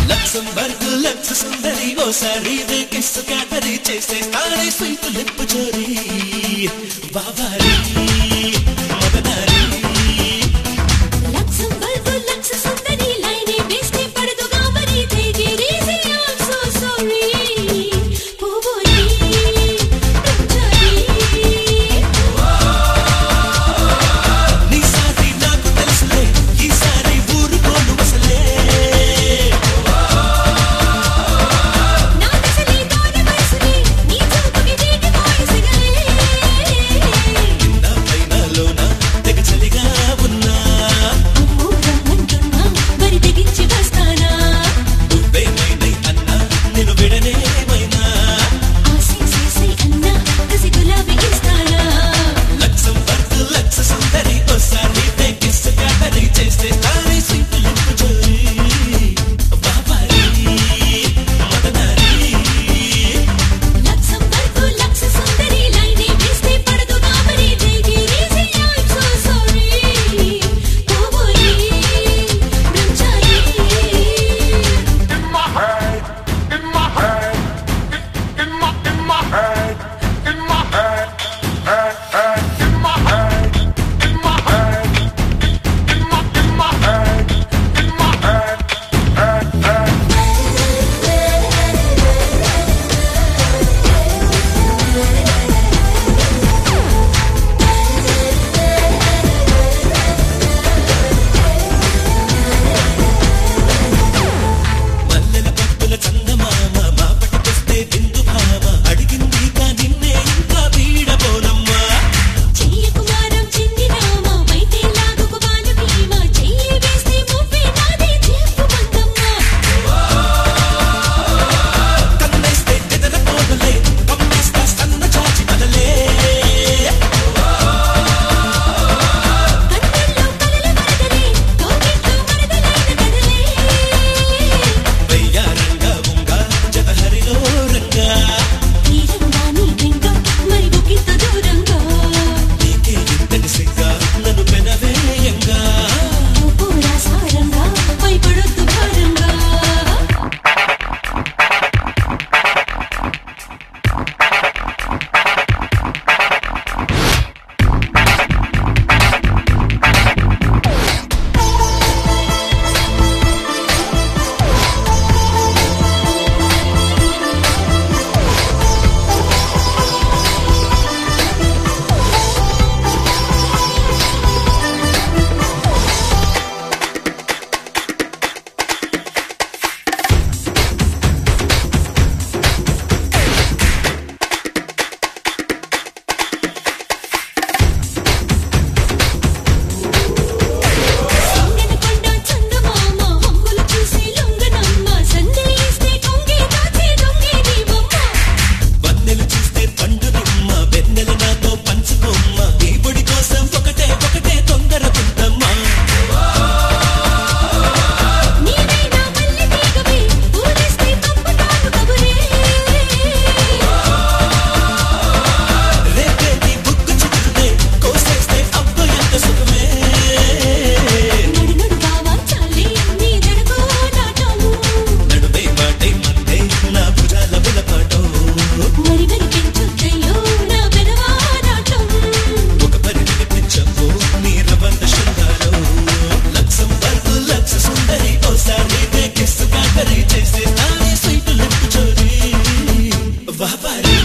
Luxembourg Lux సుందరి ఓసారి kiss క్యాటరీ చేసే తానే స్వీట్ లిప్ చోరీ బాబారీ మగనారీ లక్సంబర్గ్ లక్స్ సుందరి లైనే బేస్తే పడదుగా మరి తేజీ రీజీ ఐమ్ సో సారీ పోబోరీ రంజారీ నీ సారి నాకు తెలుసులే ఈసారి ఊరుకోను అసలే నా దశలే దాని వయసులే నీ చూపుకి వీటి వాయిసగలే నా పైనలోన తెగ చలిగా ఉన్నా అమ్మో రమ్మంటున్నా మరి తెగించి వస్తానా నువ్వేమైనా అన్నా నేను విడనేమైనా ఆశీసై అన్నా కసి గులాబీ ఇస్తానా లక్సంబర్గ్ లక్స్ సుందరి ఓసారి కిస్ క్యాటరీ చేసే తానే స్వీట్ లిప్ చోరీ బాబారీ మగనారీ లక్సంబర్గ్ లక్స్ సుందరి లైనే బేస్తే పడదుగా మరి తేజీ రీజీ ఐమ్ సో సారీ పోబోరీ రంజారీ మల్లెల పప్పుల చందమామ మాపటికొస్తే బిందు భామ అడిగింది కా నిన్నే ఇంకా వీడబోనమ్మా చెయ్యకుమారం చిందినామా వైతే లాగుకు బాల భీమ చెయ్యి వేస్తే మువ్వే నాదే చెప్పు మందమ్మా కన్నేస్తే ఎదర పోగలే కమ్మేస్తా సన్న చాచి బలలే కన్నుల్లో కలల వరదలే కోగిట్లో వరదలైన కదలే వయ్యారంగా ఉంగా జతహరిలో రంగా తీరంగా నీ వెంట మరి బుకింత దూరంగా నీకే ఇంతటి సిగ్గా నన్ను పెనవేయంగా పూరా సారంగా భయపడొద్దు భారంగా సంగనకొండ చందమామ హంగులు చూసి లొంగనమ్మ సందేయిస్తే కొంగే దాచే దొంగే నీవమ్మ వన్నెలు చూస్తే పండు నిమ్మ వెన్నెల నాతో పంచుకోమ్మ ఈ పొడి కోసం ఒకటే తొందర పుట్టమ్మా నీవైనా మల్లె తీగవే ఊరేస్తే పంపుతాను కబురే రేపే నీ బుక్కు చిగురునే కోసేస్తే అబ్బ ఎంత సుఖమే నడు నడు బావా చాలే నీ దడకో నాటము నడువే మాటే మందే నా భుజాల బులపాటో మరి మరి పెంచొద్దయ్యో నా పెదవా నాటం ఒక పరి వినిపించవు నీ రవంత శృంగారం లక్సంబర్గ్ లక్స్ సుందరి ఓసారి కిస్ క్యాటరీ చేసే తానే స్వీట్ లిప్ చోరీ వాపారి